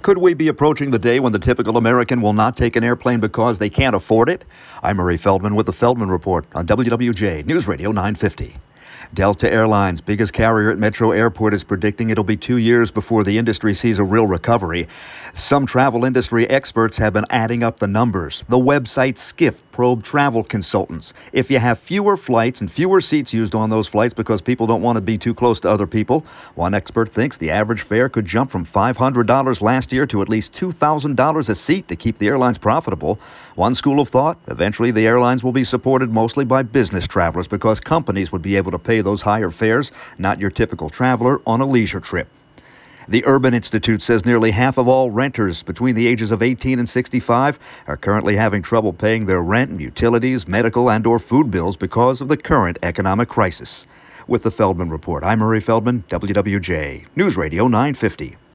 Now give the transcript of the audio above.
Could we be approaching the day when the typical American will not take an airplane because they can't afford it? I'm Murray Feldman with the Feldman Report on WWJ News Radio 950. Delta Airlines, biggest carrier at Metro Airport, is predicting it'll be 2 years before the industry sees a real recovery. Some travel industry experts have been adding up the numbers. The website Skift probed travel consultants. If you have fewer flights and fewer seats used on those flights because people don't want to be too close to other people, one expert thinks the average fare could jump from $500 last year to at least $2,000 a seat to keep the airlines profitable. One school of thought, eventually the airlines will be supported mostly by business travelers because companies would be able to pay those higher fares, not your typical traveler on a leisure trip. The Urban Institute says nearly half of all renters between the ages of 18 and 65 are currently having trouble paying their rent and utilities, medical and/or food bills because of the current economic crisis. With the Feldman Report, I'm Murray Feldman, WWJ News Radio 950.